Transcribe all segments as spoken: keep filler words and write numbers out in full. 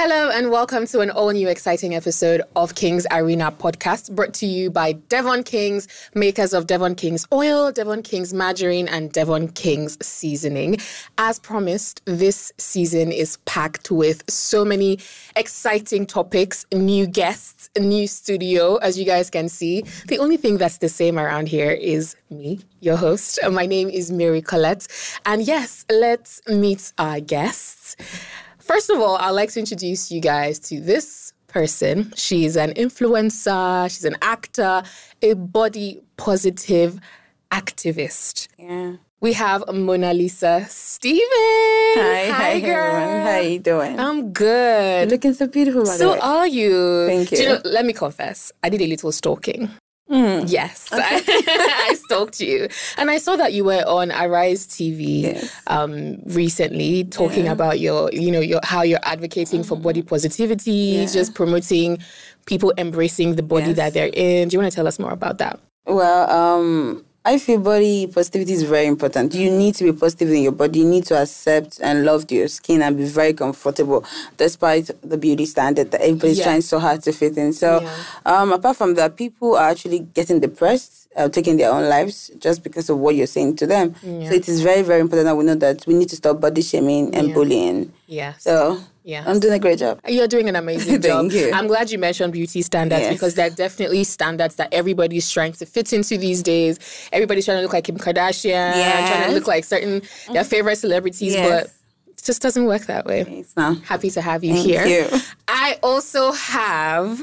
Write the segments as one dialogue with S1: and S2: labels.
S1: Hello and welcome to an all-new exciting episode of Kings Arena podcast, brought to you by Devon Kings, makers of Devon Kings Oil, Devon Kings Margarine, and Devon Kings Seasoning. As promised, this season is packed with so many exciting topics, new guests, new studio, as you guys can see. The only thing that's the same around here is me, your host. My name is Mary Colette. And yes, let's meet our guests. First of all, I'd like to introduce you guys to this person. She's an influencer, she's an actor, a body positive activist.
S2: Yeah.
S1: We have Mona Lisa Stephen.
S2: Hi, hi,
S1: hi girl.
S2: everyone. How are you doing?
S1: I'm good.
S2: You're looking so beautiful, by the
S1: So
S2: way.
S1: are you.
S2: Thank you.
S1: Do you know, let me confess, I did a little stalking.
S2: Mm.
S1: Yes, okay. I, I stalked you. And I saw that you were on Arise T V
S2: Yes.
S1: um, recently talking
S2: Yeah.
S1: about your, you know, your how you're advocating for body positivity,
S2: Yeah.
S1: just promoting people embracing the body
S2: Yes.
S1: that they're in. Do you want to tell us more about that?
S2: Well, um, I feel body positivity is very important. You need to be positive in your body. You need to accept and love your skin and be very comfortable despite the beauty standard that everybody's
S1: Yeah.
S2: trying so hard to fit in. So
S1: Yeah.
S2: um, apart from that, people are actually getting depressed, uh, taking their own lives just because of what you're saying to them.
S1: Yeah.
S2: So it is very, very important that we know that we need to stop body shaming and
S1: Yeah.
S2: bullying.
S1: Yes.
S2: So
S1: Yes.
S2: I'm doing a great job.
S1: You're doing an amazing job.
S2: Thank you.
S1: I'm glad you mentioned beauty standards
S2: Yes.
S1: because they're definitely standards that everybody's trying to fit into these days. Everybody's trying to look like Kim Kardashian, trying to
S2: Yes.
S1: look like certain their favorite celebrities,
S2: Yes.
S1: but it just doesn't work that way.
S2: It's not.
S1: Happy to have you
S2: Thank
S1: here.
S2: you.
S1: I also have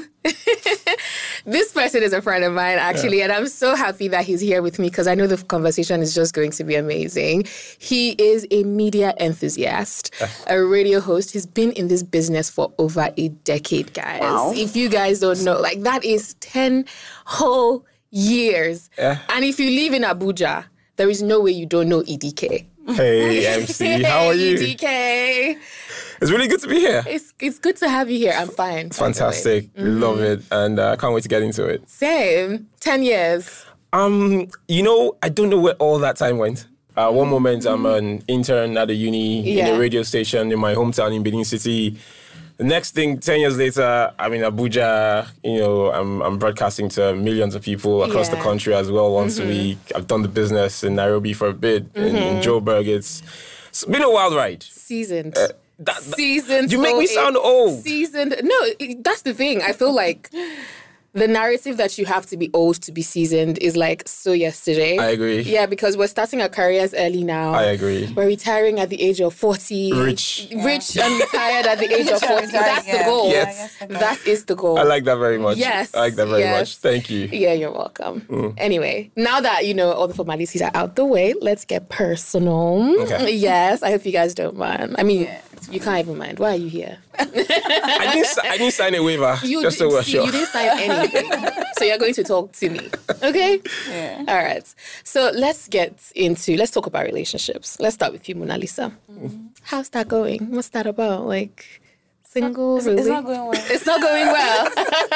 S1: this person is a friend of mine, actually, yeah. and I'm so happy that he's here with me because I know the conversation is just going to be amazing. He is a media enthusiast, a radio host. He's been in this business for over a decade, guys.
S2: Wow.
S1: If you guys don't know, like that is ten whole years.
S3: Yeah.
S1: And if you live in Abuja, there is no way you don't know E D K.
S3: Hey, M C, how are you?
S1: E D K.
S3: It's really good to be here.
S1: It's it's good to have you here. I'm fine.
S3: It's fantastic. Love it. And I uh, can't wait to get into it.
S1: Same. Ten years.
S3: Um, you know, I don't know where all that time went. Uh, one moment, I'm an intern at a uni
S1: Yeah.
S3: in a radio station in my hometown in Benin City. The next thing, ten years later, I'm in Abuja. You know, I'm I'm broadcasting to millions of people across
S1: Yeah.
S3: the country as well once a week. I've done the business in Nairobi for a bit, in, in Joburg. It's, it's been a wild ride.
S1: Seasoned.
S3: Uh, that, that,
S1: Seasoned.
S3: you make me
S1: oh,
S3: sound
S1: it-
S3: old.
S1: Seasoned. No, it- that's the thing. I feel like the narrative that you have to be old to be seasoned is like so yesterday.
S3: I agree.
S1: Yeah, because we're starting our careers early now.
S3: I agree.
S1: We're retiring at the age of forty.
S3: Rich.
S1: Rich and retired at the age of forty. That's the
S2: Yeah.
S1: goal.
S3: Yes.
S1: That is the goal.
S3: I like that very much.
S1: Yes,
S3: I like that very
S1: yes.
S3: much. Thank you.
S1: Yeah, you're welcome.
S3: Mm.
S1: Anyway, now that, you know, all the formalities are out the way, let's get personal.
S3: Okay.
S1: Yes, I hope you guys don't mind. I mean, you can't even mind. Why are you here?
S3: I didn't, si- I didn't sign a waiver,
S1: You
S3: just so
S1: did-
S3: we're
S1: see,
S3: sure.
S1: You didn't sign anything. So you're going to talk to me. Okay?
S2: Yeah.
S1: All right. So let's get into, let's talk about relationships. Let's start with you, Mona Lisa.
S2: Mm-hmm.
S1: How's that going? What's that about? Like, single,
S2: It's,
S1: really?
S2: it's not going well.
S1: It's not going well.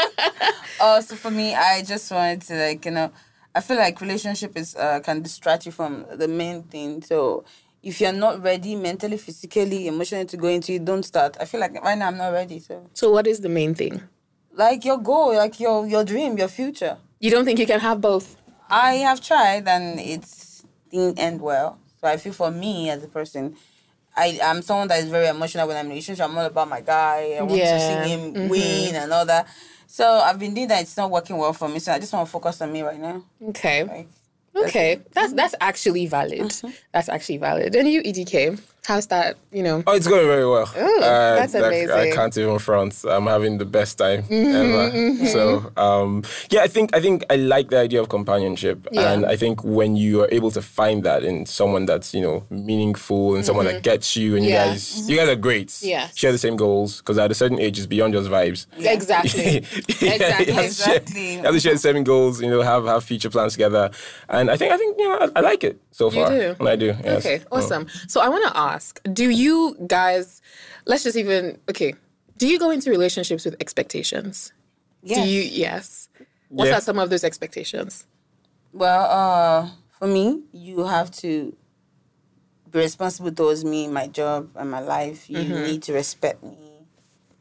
S2: Oh, so for me, I just wanted to, like, you know, I feel like relationship is uh, can distract you from the main thing. So if you're not ready mentally, physically, emotionally to go into it, don't start. I feel like right now I'm not ready. So
S1: So what is the main thing?
S2: like your goal, like your your dream, your future.
S1: You don't think you can have both?
S2: I have tried and it's didn't end well. So I feel for me as a person, I, I'm someone that is very emotional when I'm in a relationship. I'm all about my guy. I want
S1: Yeah.
S2: to see him
S1: Mhm.
S2: win and all that. So I've been doing that. It's not working well for me. So I just want to focus on me right now.
S1: Okay.
S2: Like,
S1: Okay. That's that's actually valid. That's actually valid. And you, E D K, how's that, you know?
S3: Oh, it's going very well.
S1: Ooh, that's
S3: I-
S1: amazing.
S3: I can't even front. I'm having the best time ever. So, um, yeah, I think I think I like the idea of companionship,
S1: Yeah.
S3: and I think when you are able to find that in someone that's, you know, meaningful and someone that gets you, and
S1: Yeah.
S3: you guys you guys are great.
S1: Yes.
S3: Share the same goals, because at a certain age, it's beyond just vibes.
S1: Exactly.
S3: Yeah,
S1: Exactly.
S3: you have to share-
S2: Exactly.
S3: you have to share the same goals. You know, have have future plans together, and I think I think you know I, I like it so
S1: You
S3: far.
S1: do?
S3: And I do. Yes.
S1: Okay, awesome. So I want to ask, do you guys, let's just even, okay, do you go into relationships with expectations?
S2: yes.
S1: Do you, yes. What
S3: Yeah.
S1: are some of those expectations?
S2: Well, uh, for me, you have to be responsible towards me, my job, and my life. You need to respect me.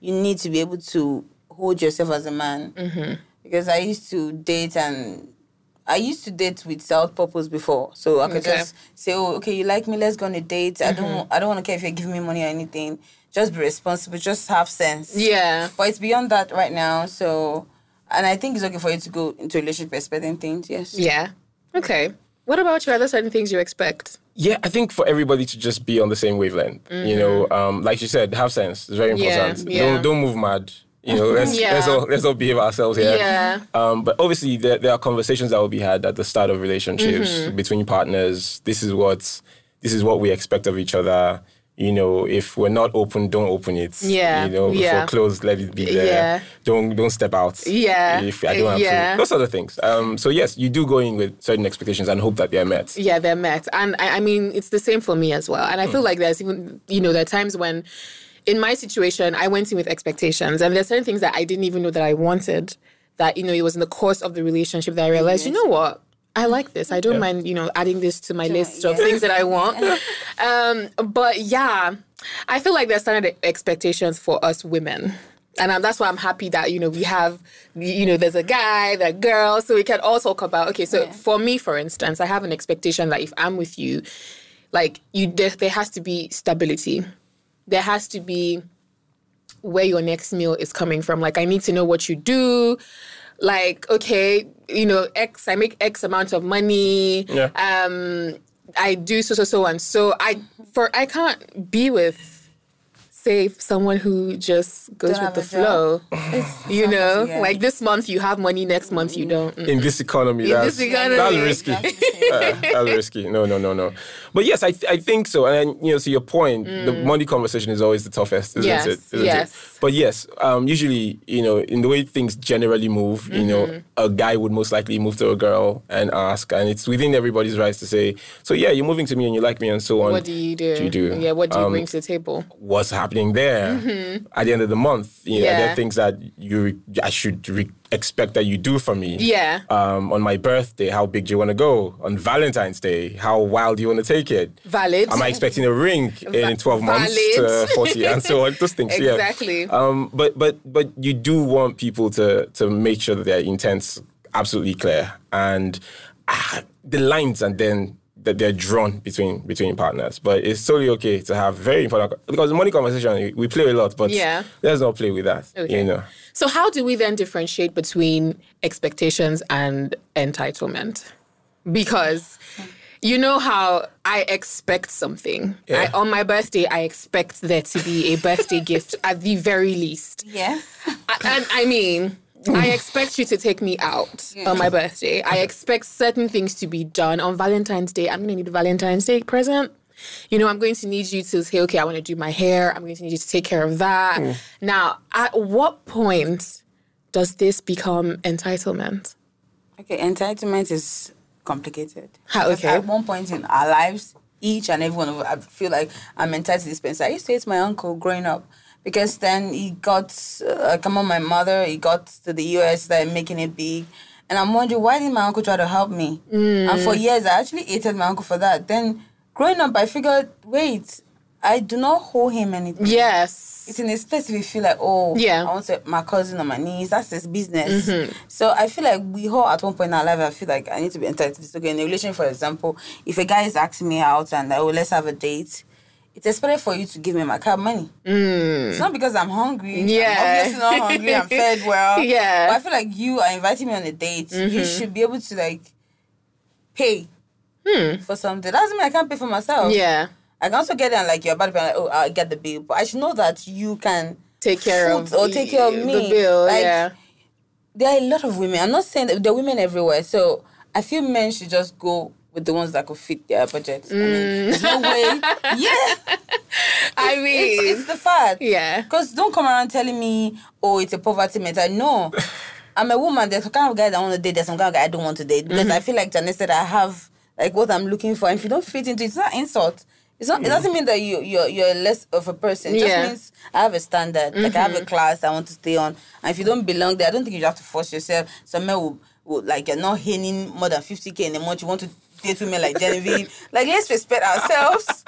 S2: you need to be able to hold yourself as a man.
S1: Mm-hmm.
S2: Because I used to date and I used to date without purpose before. So I could
S1: Okay.
S2: just say, oh, okay, you like me, let's go on a date. I don't I don't want to care if you're giving me money or anything. Just be responsible, just have sense.
S1: Yeah.
S2: But it's beyond that right now. So, and I think it's okay for you to go into a relationship expecting things, yes.
S1: Yeah. Okay. What about you? Are there certain things you expect?
S3: Yeah, I think for everybody to just be on the same wavelength. You know, um, like you said, have sense. It's very
S1: Yeah,
S3: important.
S1: yeah.
S3: Don't don't move mad. You know, let's
S1: Yeah.
S3: let's all let's all behave ourselves here.
S1: Yeah.
S3: Um, but obviously there, there are conversations that will be had at the start of relationships
S1: Mm-hmm.
S3: between partners. This is what this is what we expect of each other. You know, if we're not open, don't open it.
S1: Yeah,
S3: You know, if
S1: yeah.
S3: we're closed, let it be there.
S1: Yeah.
S3: Don't don't step out.
S1: Yeah,
S3: If I don't have
S1: yeah.
S3: to. Those other things. Um, so yes, you do go in with certain expectations and hope that they're met.
S1: Yeah, they're met. And I, I mean, it's the same for me as well. And I feel like there's even, you know, there are times when in my situation, I went in with expectations and there's certain things that I didn't even know that I wanted, that, you know, it was in the course of the relationship that I realized, you know what? I like this. I don't
S3: Yeah.
S1: mind, you know, adding this to my
S2: To-
S1: list of
S2: yeah.
S1: things that I want. um, but yeah, I feel like there's standard expectations for us women. And um, that's why I'm happy that, you know, we have, you know, there's a guy, there's a girl, so we can all talk about, okay, so
S2: Yeah.
S1: for me, for instance, I have an expectation that if I'm with you, like, you, there, there has to be stability. There has to be where your next meal is coming from. Like, I need to know what you do. Like, okay, you know, X, I make X amount of money.
S3: Yeah.
S1: Um, I do so, so, so, and so. I, for, I can't be with, say, someone who just goes
S2: Don't
S1: with the
S2: have a job.
S1: flow. You know,
S2: yeah.
S1: like this month you have money, next month you don't. Mm.
S3: In this economy,
S1: In
S3: that's,
S1: this economy.
S3: that's risky. Uh, that's risky. No, no, no, no. But yes, I th- I think so. And then, you know, to your point, the money conversation is always the toughest, isn't
S1: Yes,
S3: it? Isn't
S1: yes.
S3: it? But yes, um, usually, you know, in the way things generally move, you know, a guy would most likely move to a girl and ask, and it's within everybody's rights to say, so yeah, you're moving to me and you like me and so on.
S1: What do you do?
S3: Do you do?
S1: Yeah, what do you
S3: Um,
S1: bring to the table?
S3: What's happening there at the end of the month? You know,
S1: Yeah.
S3: are there things that you I should re- expect that you do for me?
S1: Yeah.
S3: Um, on my birthday, how big do you want to go? On Valentine's Day, how wild do you want to take it?
S1: Valid.
S3: Am I expecting a ring in twelve months
S1: Valid.
S3: to forty and so on? Those things, yeah.
S1: Exactly.
S3: Um, but but but you do want people to to make sure that their intent's absolutely clear and ah, the lines and then that they're drawn between between partners. But it's totally okay to have very important because the money conversation we play a lot, but
S1: Yeah.
S3: let's not play with that.
S1: Okay.
S3: You know.
S1: So how do we then differentiate between expectations and entitlement? Because you know how I expect something.
S3: Yeah.
S1: I, on my birthday, I expect there to be a birthday gift at the very least.
S2: Yeah.
S1: I, and I mean, I expect you to take me out on my birthday. I expect certain things to be done. On Valentine's Day, I'm going to need a Valentine's Day present. You know, I'm going to need you to say, okay, I want to do my hair. I'm going to need you to take care of that. Now, at what point does this become entitlement?
S2: Okay, entitlement is complicated.
S1: How-
S2: Because
S1: okay.
S2: At one point in our lives, each and every one of us, I feel like I'm entitled to this person. I used to hate my uncle growing up because then he got, uh, come on, my mother, he got to the U S, started making it big. And I'm wondering, why didn't my uncle try to help me? And for years, I actually hated my uncle for that. Then growing up, I figured, wait, I do not owe him anything.
S1: Yes.
S2: It's in a place where you feel like, oh,
S1: Yeah.
S2: I want to my cousin on my knees. That's his business. So I feel like we all at one point in our life, I feel like I need to be entitled to this. Okay, in a relationship, for example, if a guy is asking me out and like, oh, let's have a date, it's expected for you to give me my cab money. It's not because I'm hungry.
S1: Yeah.
S2: I'm obviously not hungry. I'm fed well.
S1: Yeah.
S2: But I feel like you are inviting me on a date. You should be able to like pay for something. That doesn't mean I can't pay for myself.
S1: Yeah.
S2: I can also get there and like you're about to be like, oh, I'll get the bill. But I should know that you can
S1: Take care
S2: foot
S1: of
S2: or take care of
S1: the
S2: me.
S1: bill.
S2: Like,
S1: yeah.
S2: there are a lot of women. I'm not saying that there are women everywhere. So I feel men should just go with the ones that could fit their budget. I mean, there's no way. Yeah.
S1: I mean,
S2: It's, it's the fact.
S1: yeah.
S2: Because don't come around telling me, oh, it's a poverty mentality. No. I'm a woman. There's some kind of guy that I want to date. There's some kind of guy I don't want to date. Because I feel like Janice said I have like what I'm looking for. And if you don't fit into it, it's not insult. It's not, It doesn't mean that you, you're, you're less of a person. It just
S1: Yeah.
S2: means I have a standard. Like I have a class I want to stay on. And if you don't belong there, I don't think you have to force yourself. Some men will, will like, you're not earning more than fifty K in a month. You want to date women like Genevieve. Like, let's respect ourselves.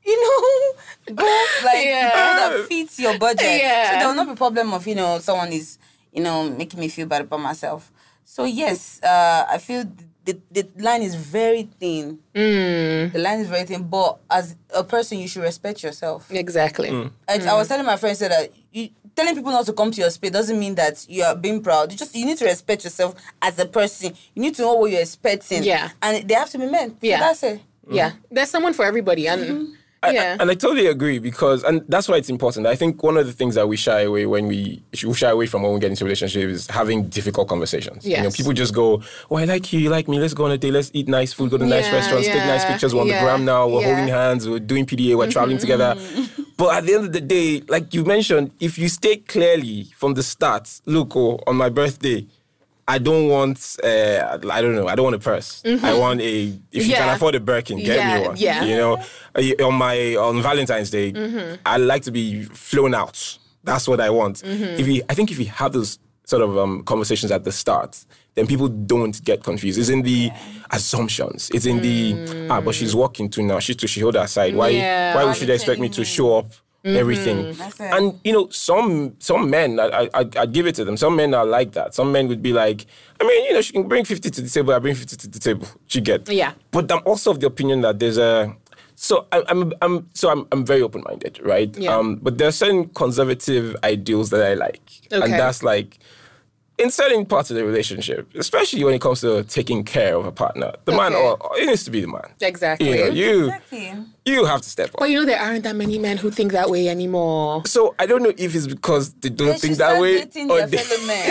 S2: you know, go like
S1: Yeah.
S2: that fits your budget.
S1: Yeah.
S2: So there will not be problem of, you know, someone is, you know, making me feel bad about myself. So yes, uh, I feel the, the line is very thin.
S1: Mm.
S2: The line is very thin, but as a person, you should respect yourself.
S1: Exactly.
S3: Mm.
S2: I, I was telling my friends that you, telling people not to come to your space doesn't mean that you are being proud. You just you need to respect yourself as a person. You need to know what you're expecting.
S1: Yeah.
S2: And they have to be men. So
S1: Yeah.
S2: that's it.
S1: Yeah. There's someone for everybody. And
S2: Mm-hmm.
S3: I-
S1: yeah.
S3: I- and I totally agree because, and that's why it's important. I think one of the things that we shy away when we, we shy away from when we get into relationships is having difficult conversations. You know,
S1: Yes.
S3: people just go, "Oh, I like you, you like me. Let's go on a date. Let's eat nice food, go to nice
S1: Yeah,
S3: restaurants, take nice
S1: yeah,
S3: pictures. We're on
S1: yeah,
S3: the gram now. We're
S1: yeah.
S3: holding hands. We're doing P D A. We're traveling together." But at the end of the day, like you mentioned, if you state clearly from the start, look, oh, on my birthday, I don't want, uh, I don't know, I don't want a purse. I want a, if you
S1: Yeah.
S3: can afford a Birkin, get
S1: Yeah,
S3: me one.
S1: yeah.
S3: You know, Uh, on my, on Valentine's Day, I like to be flown out. That's what I want. If you, I think if you have those sort of um, conversations at the start, then people don't get confused. It's in the assumptions. It's in the, ah, but she's walking too now. She too, she hold her side. Why,
S1: Yeah.
S3: why
S2: Why
S3: would she
S2: they
S3: expect me
S2: telling
S3: to
S2: me?
S3: show up? Everything.
S2: That's it.
S3: And you know, some some men, I, I I give it to them. Some men are like that. Some men would be like, I mean, you know, she can bring fifty to the table. I bring fifty to the table. She get.
S1: Yeah.
S3: But I'm also of the opinion that there's a. So I, I'm I'm so I'm I'm very open minded, right?
S1: Yeah.
S3: Um, but there are certain conservative ideals that I like,
S1: Okay.
S3: and that's like. In certain parts of the relationship, especially when it comes to taking care of a partner, the man,
S1: Okay.
S3: or it needs to be the man.
S1: Exactly.
S3: You know, you
S2: Exactly.
S3: you have to step up.
S1: But you know, there aren't that many men who think that way anymore.
S3: So I don't know if it's because they don't
S2: They
S3: think
S2: should
S3: that
S2: start
S3: way,
S2: dating
S3: or
S2: their
S3: they.
S2: fellow men.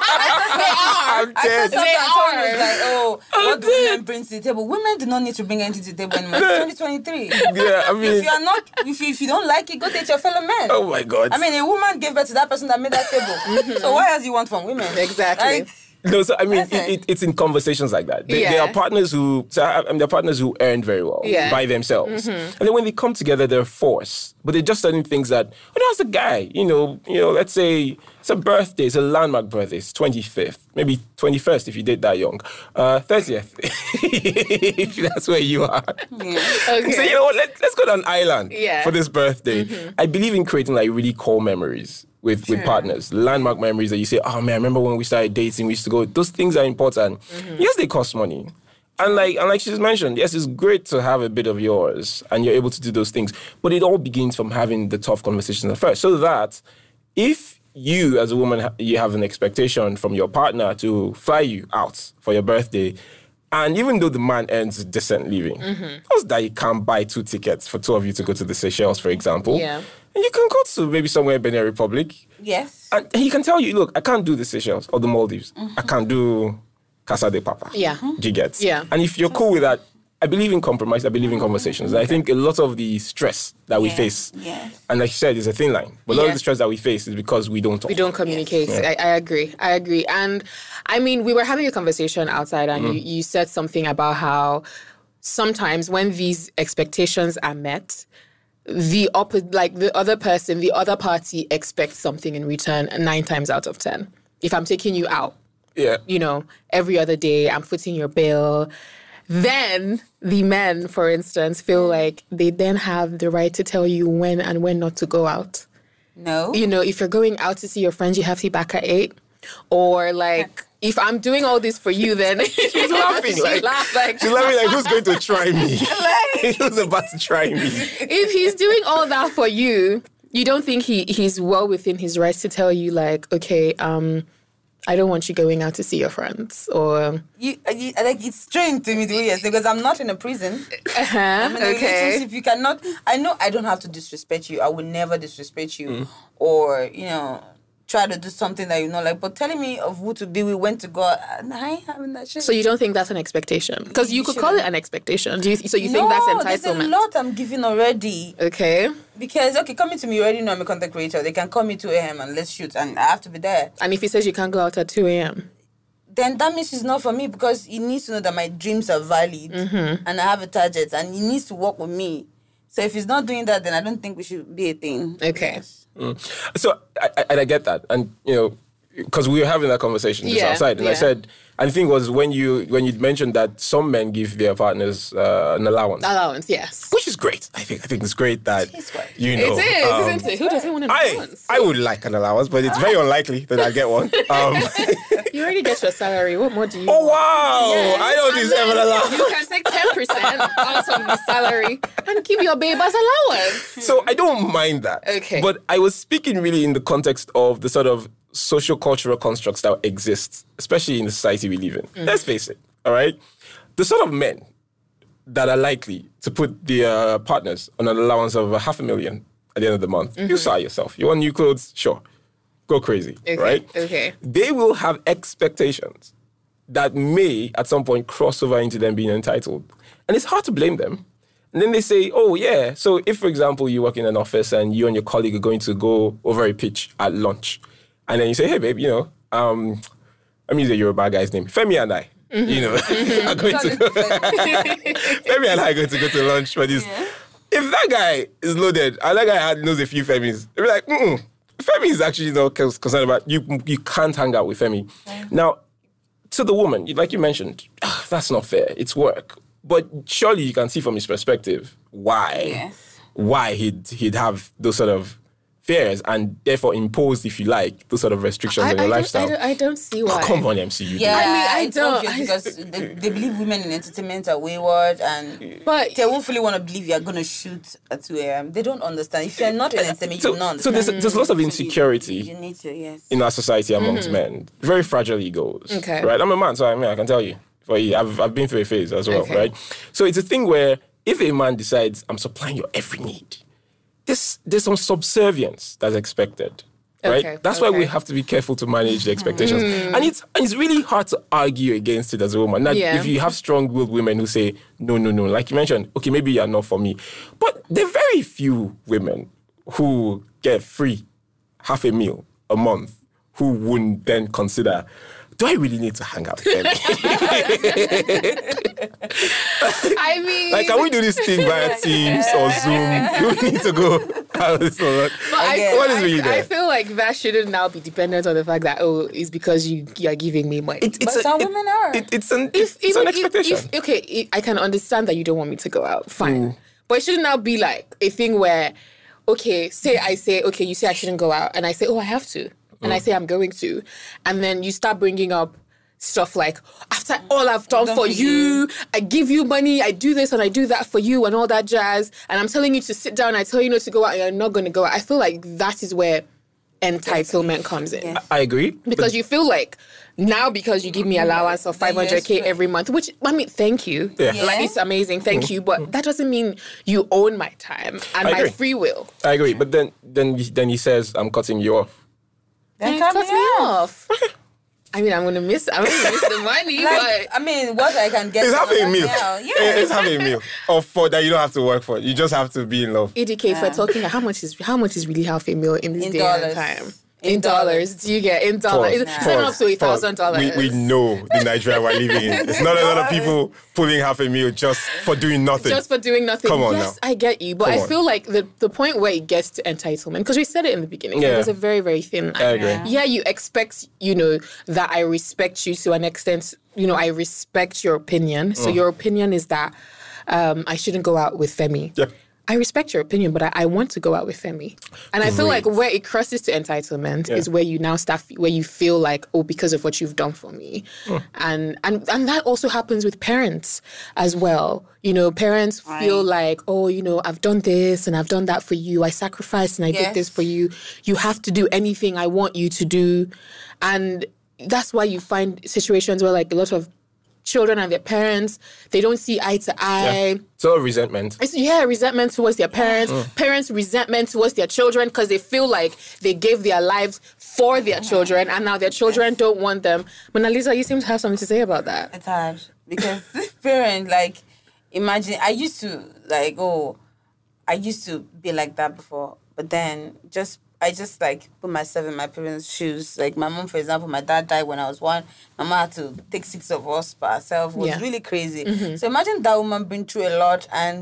S3: I'm
S2: I
S3: dead.
S2: said something
S1: They
S2: and someone
S1: are.
S2: was like, oh, what do
S3: dead.
S2: women bring to the table? Women do not need to bring anything to the table anymore. It's twenty twenty-three.
S3: Yeah, I mean,
S2: If you are not, if you, if you don't like it, go date your fellow men.
S3: oh my god.
S2: I mean, a woman gave birth to that person that made that table. So what else you want from women?
S1: Exactly.
S2: Right?
S3: no, so I mean,
S2: That's
S3: it,
S2: it.
S3: it, it's in conversations like that. They,
S1: Yeah.
S3: There are partners who, so I, I mean, there are partners who earn very well
S1: Yeah.
S3: by themselves, and then when they come together, they're forced. But they're just certain things that, oh, that's the guy. You know, you know. Let's say it's a birthday, it's a landmark birthday. It's twenty-fifth, maybe twenty-first if you did that young, uh, thirtieth, if that's where you are.
S2: Yeah.
S1: Okay.
S3: So you know what? Let, let's go to an island
S1: Yeah.
S3: for this birthday. I believe in creating like really core memories with, with partners, landmark memories that you say, oh man, I remember when we started dating, we used to go. Those things are important. Yes, they cost money. And like and like she's mentioned, yes, it's great to have a bit of yours and you're able to do those things. But it all begins from having the tough conversations at first. So that if you as a woman, ha- you have an expectation from your partner to fly you out for your birthday, and even though the man earns a decent living, because that you can't buy two tickets for two of you to go to the Seychelles, for example.
S1: Yeah.
S3: And you can go to maybe somewhere in Benin Republic.
S2: Yes.
S3: And he can tell you, look, I can't do the Seychelles or the Maldives. I can't do Casa de Papa.
S1: Yeah.
S3: Do you get?
S1: Yeah.
S3: And if you're cool with that, I believe in compromise. I believe in conversations. And I think a lot of the stress that we
S2: Yeah.
S3: face,
S2: Yes.
S3: and like you said, it's a thin line. But a lot
S1: Yeah.
S3: of the stress that we face is because we don't talk.
S1: We don't communicate. I, I agree. I agree. And I mean, we were having a conversation outside, and you, you said something about how sometimes when these expectations are met, the opposite, like the other person, the other party expects something in return nine times out of ten. If I'm taking you out,
S3: Yeah.
S1: you know, every other day, I'm footing your bill. Then the men, for instance, feel like they then have the right to tell you when and when not to go out.
S2: No.
S1: You know, if you're going out to see your friends, you have to be back at eight. Or like, if I'm doing all this for you, then she's
S3: laughing,
S1: she
S3: like-
S1: laugh like,
S3: She's like, like, who's going to try me? Who's about to try me?
S1: if he's doing all that for you, you don't think he he's well within his rights to tell you like, okay, um, I don't want you going out to see your friends, or
S2: You, you, like it's strange to me the way you say, because I'm not in a prison.
S1: uh-huh,
S2: I'm in a
S1: okay,
S2: relationship. You cannot. I know I don't have to disrespect you. I will never disrespect you,
S3: Mm.
S2: or you know, try to do something that you know like. But telling me of who to be with, when to go, out, I ain't having that shit.
S1: so you don't think that's an expectation? Because you
S2: You
S1: could call it
S2: shouldn't.
S1: an expectation. Do you? So you
S2: no,
S1: think that's
S2: there's a
S1: entitlement?
S2: lot I'm giving already.
S1: Okay,
S2: Because okay, coming to me, you already know I'm a content creator. They can call me two a.m. and let's shoot, and I have to be there.
S1: and if he says you can't go out at two a.m.
S2: Then that means it's not for me, because he needs to know that my dreams are valid
S1: Mm-hmm.
S2: and I have a target, and he needs to work with me. So if he's not doing that, then I don't think we should be a thing.
S1: Okay.
S2: Yes.
S3: So I, I, and I get that, and you know, because we were having that conversation just
S1: Yeah,
S3: outside, and
S1: yeah.
S3: I said, and the thing was when you when you mentioned that some men give their partners uh, an allowance,
S1: Allowance, yes.
S3: which is great. I think I think it's great that
S2: It's great.
S3: you know.
S1: It is,
S3: um,
S1: isn't it? Who doesn't want an
S3: I
S1: allowance?
S3: I would like an allowance, but it's very unlikely that I get one. Um,
S1: You already get your salary. What more do you
S3: oh
S1: want?
S3: wow!
S1: Yes.
S3: I don't
S1: And
S3: deserve an
S1: then
S3: allowance.
S1: You can take ten percent out of the salary and give your babe as allowance.
S3: So I don't mind that.
S1: Okay.
S3: But I was speaking really in the context of the sort of social cultural constructs that exist, especially in the society we live in.
S1: Mm-hmm.
S3: Let's face it, all right? The sort of men that are likely to put their partners on an allowance of a half a million at the end of the month. You saw yourself. You want new clothes? Sure. Go crazy,
S1: Okay,
S3: right?
S1: okay.
S3: They will have expectations that may at some point cross over into them being entitled. And it's hard to blame them. And then they say, oh, yeah. So if, for example, you work in an office and you and your colleague are going to go over a pitch at lunch, and then you say, hey, babe, you know, um, let me use a Yoruba guy's name. Femi and I, mm-hmm. you know, are going to go. Femi and I are going to go to lunch for this. Yeah. If that guy is loaded, and that guy knows a few Femis, they'll be like, mm-mm. Femi is actually not concerned about, you You can't hang out with Femi. Yeah. Now, to the woman, like you mentioned, oh, that's not fair. It's work. But surely you can see from his perspective why,
S2: yes.
S3: why he'd he'd have those sort of fears and therefore impose, if you like, those sort of restrictions
S1: I,
S3: on your
S1: I
S3: lifestyle.
S1: Don't, I, don't, I don't see why.
S3: Oh, come on, M C. You
S2: yeah,
S3: do.
S1: I mean, I
S2: it's
S1: don't-
S2: obvious
S1: I-
S2: because they, they believe women in entertainment are wayward, and
S1: But-
S2: they won't fully want to believe you're going to shoot at two a.m. They don't understand. If you're not in entertainment,
S3: So,
S2: you don't
S3: so
S2: understand.
S3: there's, there's lots of
S2: So you-
S3: insecurity
S2: You, need to, yes.
S3: in our society amongst men. Very fragile egos.
S1: Okay.
S3: Right? I'm a man, so I mean, I can tell you. For you, I've, I've been through a phase as well,
S1: Okay.
S3: right? So it's a thing where if a man decides, I'm supplying your every need, this, there's some subservience that's expected. Right?
S1: Okay,
S3: That's why we
S1: okay.
S3: have to be careful to manage the expectations. And it's and it's really hard to argue against it as a woman. Now,
S1: Yeah.
S3: if you have strong-willed women who say, no, no, no, like you mentioned, okay, maybe you're not for me. But there are very few women who get free half a meal a month who wouldn't then consider, do I really need to hang out with them?
S1: I mean...
S3: Like, can we do this thing via Teams or Zoom? Do we need to go out or not?
S1: But I,
S2: guess.
S1: feel,
S3: What is
S1: I,
S3: really
S1: I
S3: there?
S1: feel like that shouldn't now be dependent on the fact that, oh, it's because you, you're giving me money.
S3: It-
S2: But some women are.
S3: It, it's an,
S1: If-
S3: it's an
S1: even if-
S3: expectation.
S1: if- okay, if- I can understand that you don't want me to go out. Fine.
S3: Mm.
S1: But it shouldn't now be like a thing where, okay, say I say, okay, you say I shouldn't go out. And I say, oh, I have to. And
S3: Mm.
S1: I say I'm going to. And then you start bringing up stuff like, after all I've done
S2: Done
S1: for
S2: for
S1: you, I give you money, I do this and I do that for you and all that jazz. And I'm telling you to sit down, I tell you not to go out, and you're not going to go out. I feel like that is where entitlement comes in.
S2: Yes.
S3: I agree.
S1: Because you feel like now because you give me allowance of five hundred k
S2: Yes, right.
S1: every month, which I mean, thank you.
S3: Yeah.
S1: Like
S2: Yeah.
S1: it's amazing, thank you. But that doesn't mean you own my time and
S3: I
S1: my
S3: agree.
S1: free will.
S3: I agree. But then then then he says, I'm cutting you off.
S2: Then
S1: And
S2: cut
S1: cut
S2: me
S1: me
S2: off.
S1: off. I mean, I'm gonna miss. I'm gonna miss the money,
S2: Like,
S1: but
S2: I mean, what I can get.
S3: It's
S2: from
S3: half a
S2: them
S3: meal.
S2: now,
S3: Eh,
S2: Yeah.
S3: It's half a meal. Or for that you don't have to work for. You just have to be in love.
S1: E D K, if we're talking, how much is how much is really half a meal in this
S2: In
S1: day
S2: dollars.
S1: and time?
S2: In
S1: In dollars. Do you get in dollars?
S3: Pause,
S1: It's
S3: pause,
S1: not up to a
S3: pause.
S1: thousand dollars.
S3: We, we know the Nigeria we're living in. It's not a lot of people pulling half a meal just for doing nothing.
S1: Just for doing nothing.
S3: Come on
S1: yes,
S3: now.
S1: I get you. But
S3: Come
S1: I
S3: on.
S1: feel like the, the point where it gets to entitlement, because we said it in the beginning,
S3: Yeah.
S1: it was a very, very thin line.
S3: I agree.
S2: Yeah.
S1: Yeah, you expect, you know, that I respect you to an extent. You know, I respect your opinion. So your opinion is that um, I shouldn't go out with Femi.
S3: Yep.
S1: I respect your opinion, but I, I want to go out with Femi. And I feel like
S3: Great.
S1: where it crosses to entitlement
S3: Yeah.
S1: is where you now start, where you feel like, oh, because of what you've done for me. And, and and that also happens with parents as well. You know, parents feel
S2: Right.
S1: like, oh, you know, I've done this and I've done that for you. I sacrificed and I
S2: Yes.
S1: did this for you. You have to do anything I want you to do. And that's why you find situations where like a lot of children and their parents, they don't see eye to eye.
S3: Yeah. So resentment.
S1: It's, yeah, resentment towards their parents.
S3: Mm.
S1: Parents resentment towards their children because they feel like they gave their lives for their children and now their children don't want them. Mona Lisa, you seem to have something to say about that.
S2: It's hard because this parent, like, imagine I used to like, oh, I used to be like that before, but then just I just like put myself in my parents' shoes. Like my mom, for example, my dad died when I was one. My mom had to take six of us by herself. It was
S1: Yeah.
S2: really crazy. So imagine that woman been through a lot, and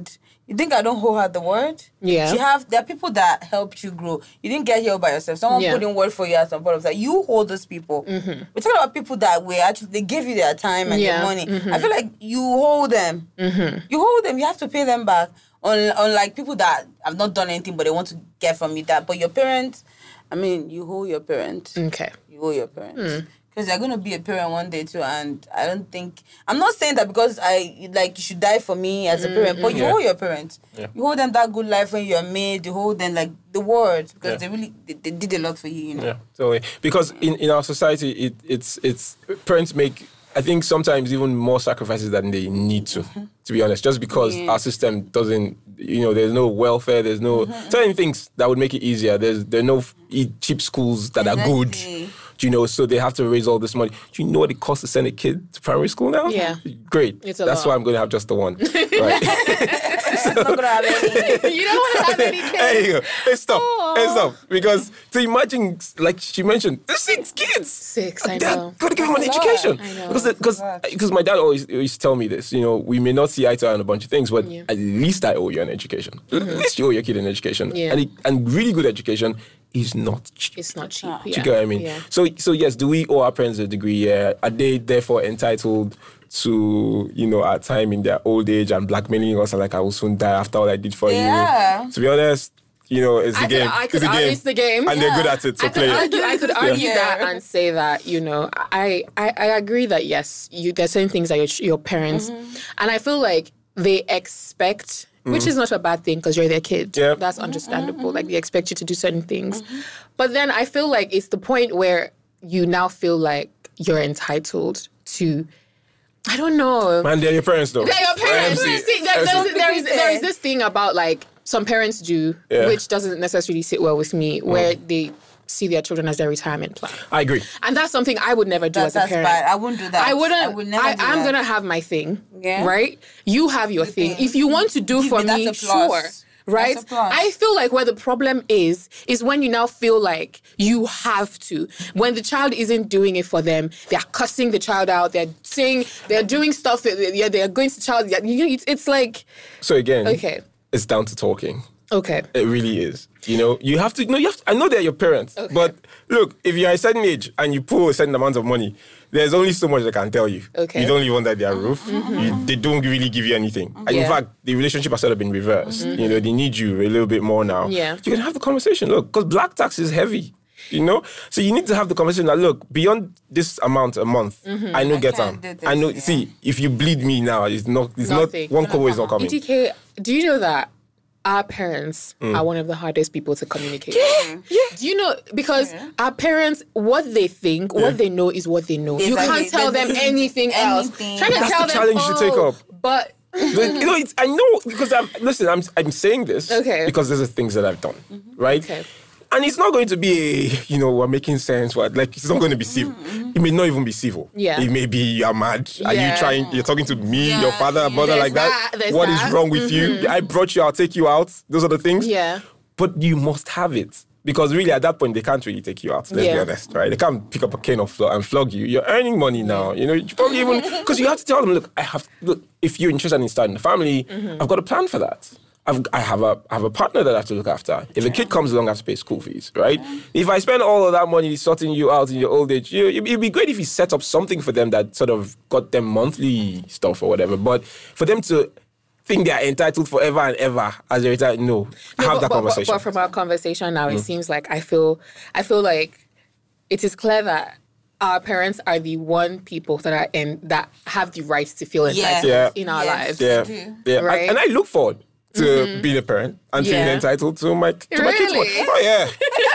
S2: You think I don't hold her the word?
S1: Yeah.
S2: She have there are people that helped you grow. You didn't get here by yourself. Someone
S1: Yeah.
S2: put in word for you at some point of time. You hold those people. Mm-hmm. We're talking about people that were actually they gave you their time and
S1: Yeah.
S2: their money.
S1: Mm-hmm.
S2: I feel like you hold them. Mm-hmm. You hold them. You have to pay them back. On unlike people that have not done anything but they want to get from you that. But your parents, I mean, you hold your parents.
S1: Okay.
S2: You owe your parents. Because they're going to be a parent one day too. And I don't think... I'm not saying that because I like you should die for me as a parent. But you
S3: Yeah.
S2: owe your parents.
S3: Yeah.
S2: You hold them that good life when you're made. You hold them like the world. Because
S3: Yeah.
S2: they really... They, they did a lot for you, you know.
S3: Yeah, totally. Because in, in our society, it, it's it's parents make, I think, sometimes even more sacrifices than they need to, to be honest. Just because
S2: Yeah.
S3: our system doesn't, you know, there's no welfare, there's no certain things that would make it easier. There's there are no f- e- cheap schools that are good.
S2: Exactly.
S3: Do you know, so they have to raise all this money. Do you know what it costs to send a kid to primary school now?
S1: Yeah.
S3: Great.
S1: It's a
S3: That's
S1: lot.
S3: why I'm going to have just the one. Right.
S2: Not gonna have any.
S1: You don't want to have any kids.
S3: There you go. Hey, stop. Hey,
S1: Aw.
S3: stop. Because to imagine, like she mentioned, there's six kids.
S1: Six, I
S3: Dad,
S1: know.
S3: gotta give them an
S2: That's a
S3: education.
S2: lot.
S1: I know.
S3: Because because
S2: That's a lot.
S3: because my dad always used to tell me this. You know, we may not see eye to eye on a bunch of things, but
S1: Yeah.
S3: at least I owe you an education. At least you owe your kid an education.
S1: Yeah.
S3: And it, and really good education is not cheap.
S1: It's not cheap.
S3: Do
S1: Yeah.
S3: you get what I mean?
S1: Yeah.
S3: So so yes, do we owe our parents a degree? Yeah. Are they therefore entitled to, you know, our time in their old age and blackmailing us and like I will soon die after all I did for
S2: Yeah.
S3: you? To be honest, you know, it's the
S1: I could,
S3: game.
S1: I could
S3: it's the
S1: argue
S3: game.
S1: it's the game.
S3: And they're good at it, so
S1: I
S3: play
S1: could
S3: it.
S1: argue, I could argue
S2: Yeah.
S1: that and say that, you know, I, I, I agree that yes, you there's certain things that your, your parents, and I feel like they expect, which is not a bad thing because you're their kid.
S3: Yeah.
S1: That's understandable. Like they expect you to do certain things. But then I feel like it's the point where you now feel like you're entitled to, I don't know.
S3: Man, they're your parents though.
S1: They're your parents.
S3: M C.
S1: See, there, there's, there, is, there is
S2: Fair.
S1: this thing about like some parents do,
S3: Yeah.
S1: which doesn't necessarily sit well with me, where they see their children as their retirement plan.
S3: I agree.
S1: And that's something I would never do
S2: That's,
S1: as a
S2: that's
S1: parent.
S2: bad. I wouldn't do that.
S1: I wouldn't.
S2: I would never
S1: I,
S2: do
S1: I'm
S2: that.
S1: gonna have my thing,
S2: Yeah.
S1: right? You have your thing.
S2: thing.
S1: If you want to do
S2: Give
S1: for
S2: me-
S1: me,
S2: that's a plus.
S1: sure. Right?
S2: That's a plus.
S1: I feel like where the problem is, is when you now feel like you have to. When the child isn't doing it for them, they're cussing the child out, they're saying, they're doing stuff, that they- yeah, they're going to child, you know, it's, it's like,
S3: So again,
S1: okay,
S3: it's down to talking.
S1: okay.
S3: It really is. You know, you have to. No, you have to. I know they're your parents,
S1: Okay.
S3: but look, if you're a certain age and you pull a certain amount of money, there's only so much they can tell you.
S1: Okay.
S3: You don't live under their roof. You, they don't really give you anything. And in
S1: Yeah.
S3: fact, the relationship has sort of been reversed. You know, they need you a little bit more now.
S1: Yeah.
S3: You can have the conversation. Look, because black tax is heavy. You know, so you need to have the conversation that look beyond this amount a month. I know
S2: I
S3: get
S2: can't
S3: on.
S2: do this,
S3: I know.
S2: yeah.
S3: See, if you bleed me now, it's not. It's
S1: Nothing.
S3: not one kobo is not coming.
S1: D K, do you know that our parents are one of the hardest people to communicate with?
S3: Yeah.
S1: Do you know? Because our parents, what they think, what they know is what they know. You
S2: Exactly.
S1: can't tell them
S2: They-
S1: anything else.
S2: anything.
S1: Trying to
S3: That's
S1: tell
S3: the
S1: them,
S3: challenge you should take
S1: "Oh,"
S3: up.
S1: But
S3: But, you know, it's, I know because I'm listen. I'm I'm saying this
S1: Okay.
S3: because there's the things that I've done, right?
S1: Okay.
S3: And it's not going to be a, you know, we're making sense. What like it's not going to be civil. It may not even be civil.
S1: Yeah.
S3: It may be you're mad. Are
S1: Yeah.
S3: you trying? You're talking to me,
S2: Yeah,
S3: your father,
S2: yeah.
S3: mother,
S1: There's
S3: like that.
S1: that, there's
S3: What is
S1: that.
S3: wrong with you? I brought you. I'll take you out. Those are the things.
S1: Yeah.
S3: But you must have it. Because really, at that point, they can't really take you out. Let's be
S1: Yeah.
S3: honest, right? They can't pick up a cane of flo- and flog you. You're earning money now. You know, you probably even because you have to tell them, look, I have look. If you're interested in starting a family,
S1: Mm-hmm.
S3: I've got a plan for that. I've, I have a I have a partner that I have to look after. If a kid comes along, I have to pay school fees, right? If I spend all of that money sorting you out in your old age, you, it'd, it'd be great if you set up something for them that sort of got them monthly stuff or whatever. But for them to think they are entitled forever and ever as they retire, no,
S1: No,
S3: have
S1: but,
S3: that
S1: but-
S3: conversation.
S1: But, but from our conversation now, it seems like I feel, I feel like it is clear that our parents are the one people that are in that have the right to feel entitled
S3: Yeah.
S1: in our
S2: Yes.
S1: lives.
S3: Yeah,
S2: do.
S3: yeah.
S1: Right?
S3: And, and I look forward to being a parent and feeling
S1: Yeah.
S3: entitled to my to my kids.
S1: Really?
S3: Oh yeah,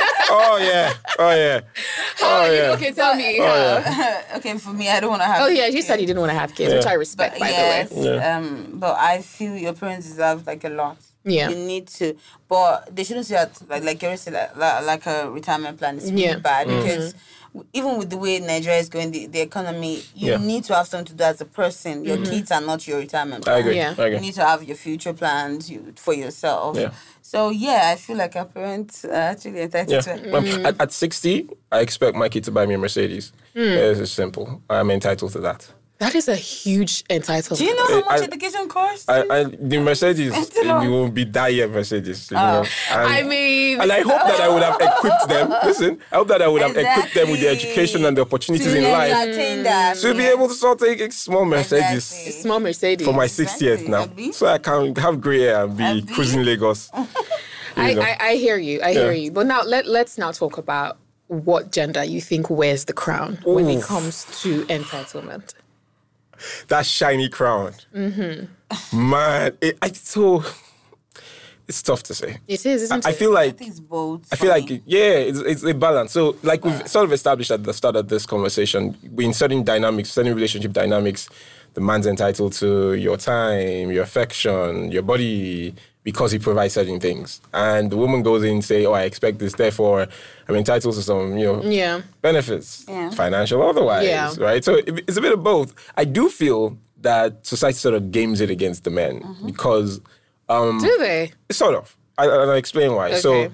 S3: oh yeah, oh yeah,
S1: How
S3: oh
S1: are you?
S3: yeah.
S1: Okay, tell me.
S3: Oh,
S1: how.
S3: yeah.
S2: Okay, for me, I don't want to have.
S1: Oh yeah, you said you didn't want to have kids, which
S3: Yeah.
S1: I respect,
S2: But
S1: by
S2: yes,
S1: the way.
S3: Yeah.
S2: um, but I feel your parents deserve like a lot.
S1: Yeah.
S2: You need to, but they shouldn't see that like like you said like, like like a retirement plan. It's really
S1: Yeah.
S2: bad because w- even with the way Nigeria is going, the, the economy, you
S3: Yeah.
S2: need to have something to do as a person. Your kids are not your retirement
S3: I
S2: plan.
S3: agree.
S1: Yeah.
S3: I agree.
S2: You need to have your future plans you, for yourself.
S3: Yeah.
S2: So yeah, I feel like our parents are actually entitled
S3: Yeah.
S2: to it.
S3: Um, at, at sixty, I expect my kid to buy me a Mercedes. It's just simple. I'm entitled to that.
S1: That is a huge entitlement.
S2: Do you know how much
S3: I-
S2: education costs?
S3: I, I, the Mercedes,
S2: It's a lot.
S3: it won't be that year Mercedes. You know? and,
S1: I mean,
S3: and I hope that I would have equipped them. Listen, I hope that I would have equipped them with the education and the opportunities
S2: to
S3: in life
S2: entertain that,
S3: to be
S2: yeah.
S3: able to sort of take a small Mercedes
S2: Exactly.
S1: small Mercedes.
S3: for my sixtieth now,
S2: Abi.
S3: so I can have grey hair and be
S2: Abi.
S3: cruising Lagos.
S1: I,
S3: You know.
S1: I, I hear you. I hear
S3: Yeah.
S1: you. But now let let's now talk about what gender you think wears the crown when it
S3: Oof.
S1: comes to entitlement.
S3: That shiny crown, mm-hmm. man. It, I so it's tough to say.
S1: It is, isn't
S3: I, I
S1: it?
S3: feel like
S2: It's both.
S3: I feel
S2: for
S3: like,
S2: me.
S3: yeah, it's, it's a balance. So, like we've sort of established at the start of this conversation, in certain dynamics, certain relationship dynamics, the man's entitled to your time, your affection, your body, because he provides certain things. And the woman goes in and say, oh, I expect this, therefore I'm entitled to some, you know,
S1: Yeah.
S3: benefits,
S2: Yeah.
S3: financial, otherwise,
S1: Yeah.
S3: right? So it, it's a bit of both. I do feel that society sort of games it against the men because
S1: Do they?
S3: Sort of. I, I'll explain why. So,
S1: Okay.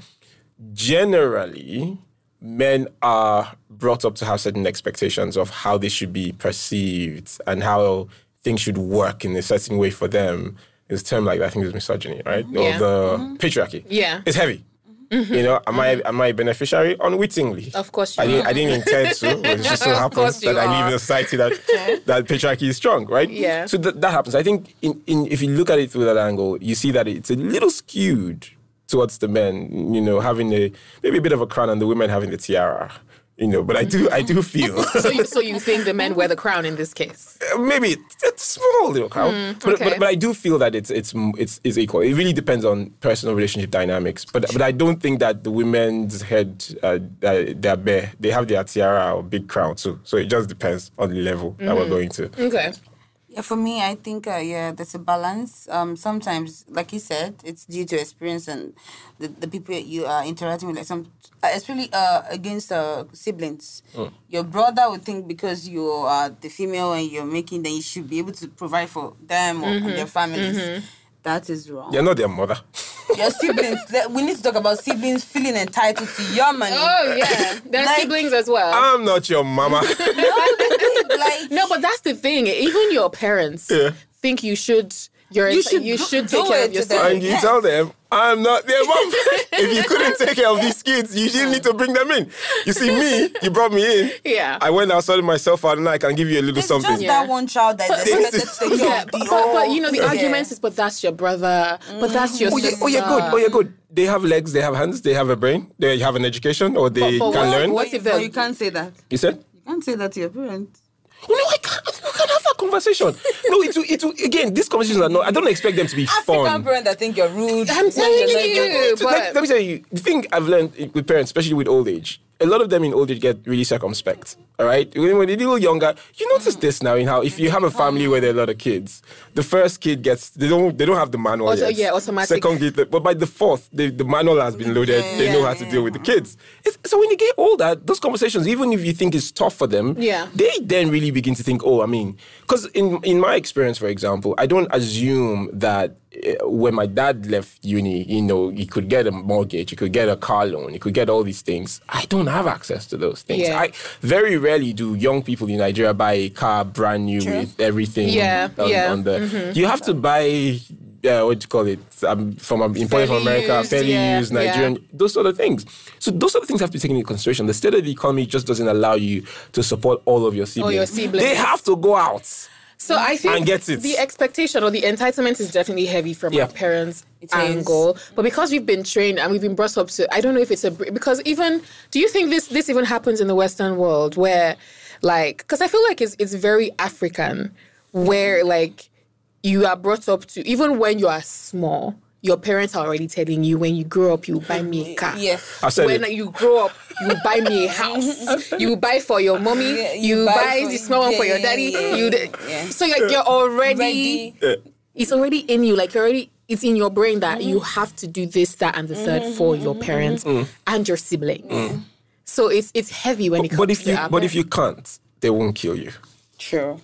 S3: generally, men are brought up to have certain expectations of how they should be perceived and how things should work in a certain way for them. There's a term like that, I think it's misogyny, right?
S1: Yeah.
S3: Or the patriarchy.
S1: Yeah.
S3: It's heavy. You know, am I am I a beneficiary? Unwittingly.
S1: Of course you
S3: I didn't,
S1: are.
S3: I didn't intend to, but it just so
S1: Of
S3: happens
S1: course you
S3: that I live
S1: are.
S3: in a society that that patriarchy is strong, right?
S1: Yeah.
S3: So th- that happens. I think in, in if you look at it through that angle, you see that it's a little skewed towards the men, you know, having a maybe a bit of a crown and the women having the tiara. You know, but I do I do feel
S1: So you, so you think the men wear the crown in this case?
S3: maybe it's, it's small little crown, but,
S1: okay.
S3: but but I do feel that it's it's it's it's equal. It really depends on personal relationship dynamics. But but I don't think that the women's head uh, uh, they're bare. They have their tiara or big crown too. So it just depends on the level that we're going to.
S1: Okay.
S2: Yeah, for me, I think, uh, yeah, there's a balance. Um, sometimes, like you said, it's due to experience and the, the people you are interacting with, like some, uh, especially uh, against uh, siblings. Your brother would think because you are the female and you're making, then you should be able to provide for them or their families. That is wrong.
S3: You're not their mother.
S2: Your siblings, le- we need to talk about siblings feeling entitled to your money.
S1: Oh yeah, there's
S2: Like-
S1: siblings as well.
S3: I'm not your mama.
S2: Like,
S1: no, but that's the thing. Even your parents
S3: Yeah.
S1: think you should. You're
S2: You should
S1: you
S2: do-
S1: should
S2: do
S1: take care
S2: it
S1: of your
S2: to them.
S3: And
S1: siblings.
S3: you
S2: Yes.
S3: tell them, I'm not their mom. If you couldn't take care of these kids, you didn't need to bring them in. You see, me, you brought me in.
S1: Yeah.
S3: I went out, sorted myself out, and I can give you a little
S2: it's
S3: something.
S2: just
S1: Yeah.
S2: that one child that is expected to take care
S1: Yeah,
S2: of
S1: but,
S2: the
S1: but, but
S2: whole-
S1: you know the
S2: Yeah.
S1: argument is, but that's your brother, but that's your
S3: Oh, yeah,
S1: sister.
S3: oh, you're good. Oh, you're good. They have legs, they have hands, they have a brain, they have an education, or they
S1: But- but
S3: can
S1: what-
S3: learn.
S1: what if
S2: But
S1: they're-
S2: you can't say that.
S3: You said?
S2: You can't say that to your parents.
S3: Oh, no, I can't. You can have that conversation. No, it will, it will, again, these conversations are not, I don't expect them to be
S2: African
S3: fun.
S2: parents that think you're rude.
S1: I'm telling
S2: when you're not-
S1: you.
S3: So let,
S1: but-
S3: let me tell you, the thing I've learned with parents, especially with old age, a lot of them in old age get really circumspect. All right, when when they're a little younger, you notice this now in how if you have a family where there are a lot of kids, the first kid gets they don't they don't have the manual
S1: Also,
S3: yet.
S1: yeah, automatic.
S3: Second kid, but by the fourth, the, the manual has been loaded.
S2: Yeah,
S3: they know
S2: yeah,
S3: how to
S2: yeah.
S3: deal with the kids. It's, so when you get older, those conversations, even if you think it's tough for them,
S1: Yeah.
S3: they then really begin to think, oh, I mean, because in in my experience, for example, I don't assume that uh, when my dad left uni, you know, he could get a mortgage, he could get a car loan, he could get all these things. I don't have access to those things.
S1: Yeah.
S3: I very rarely do young people in Nigeria buy a car brand new
S2: True.
S3: with everything.
S1: Yeah,
S3: on,
S1: yeah.
S3: on the, You have to buy. Uh, what do you call it? Um, from um, imported from
S1: Fairly
S3: America,
S1: used,
S3: fairly
S1: yeah,
S3: used, Nigerian,
S1: yeah.
S3: those sort of things. So those sort of things have to be taken into consideration. The state of the economy just doesn't allow you to support all of your siblings.
S1: your siblings.
S3: They have to go out.
S1: So I think
S3: And get it.
S1: the expectation or the entitlement is definitely heavy from
S3: Yeah.
S1: our parents'
S2: It is.
S1: angle. But because we've been trained and we've been brought up to, I don't know if it's a because even do you think this this even happens in the Western world where like because I feel like it's it's very African where like you are brought up to even when you are small. Your parents are already telling you when you grow up, you buy me a car.
S2: Yes.
S3: I said
S1: When
S3: it.
S1: you grow up, you buy me a house. You buy for your mommy.
S2: Yeah,
S1: you,
S2: you
S1: buy,
S2: buy for-
S1: the small one for your
S2: yeah,
S1: daddy.
S2: yeah,
S1: you d-
S2: yeah.
S1: So like you're already,
S2: Ready.
S1: it's already in you. Like you're already, it's in your brain that you have to do this, that, and the third for your parents and your siblings. So it's it's heavy when it comes
S3: But if
S1: to
S3: you
S1: our
S3: but if
S1: parents.
S3: you can't, they won't kill you.
S2: True.